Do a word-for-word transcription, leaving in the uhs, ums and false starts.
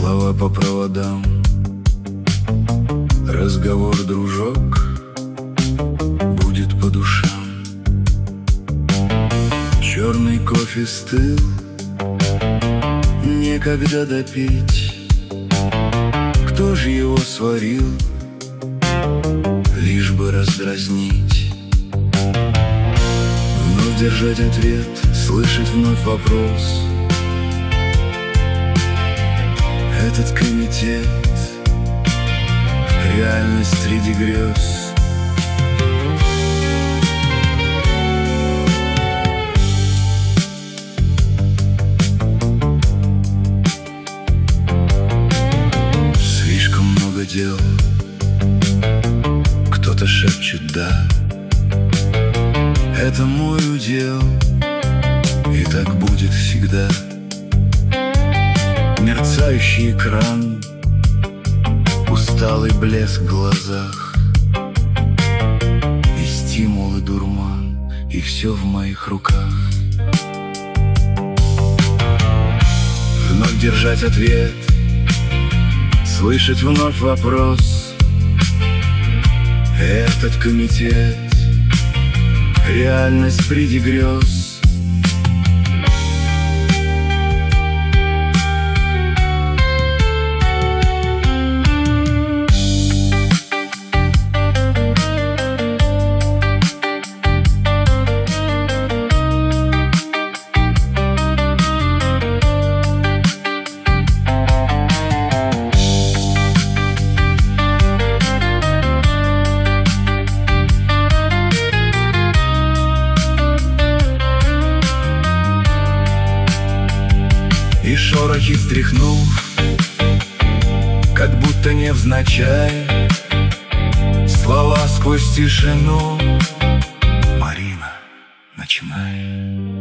Слова по проводам, разговор, дружок, будет по душам. Черный кофе стыл, некогда допить. Кто же его сварил, лишь бы раздразнить? Вновь держать ответ, слышать вновь вопрос. Этот комитет — реальность среди грез. Слишком много дел, кто-то шепчет «да». Это мой удел, и так будет всегда. Мерцающий экран, усталый блеск в глазах, и стимул, и дурман, и все в моих руках. Вновь держать ответ, слышать вновь вопрос. Этот комитет — реальность среди грез. И шорохи стряхнув, как будто невзначай, слова сквозь тишину: Марина, начинай.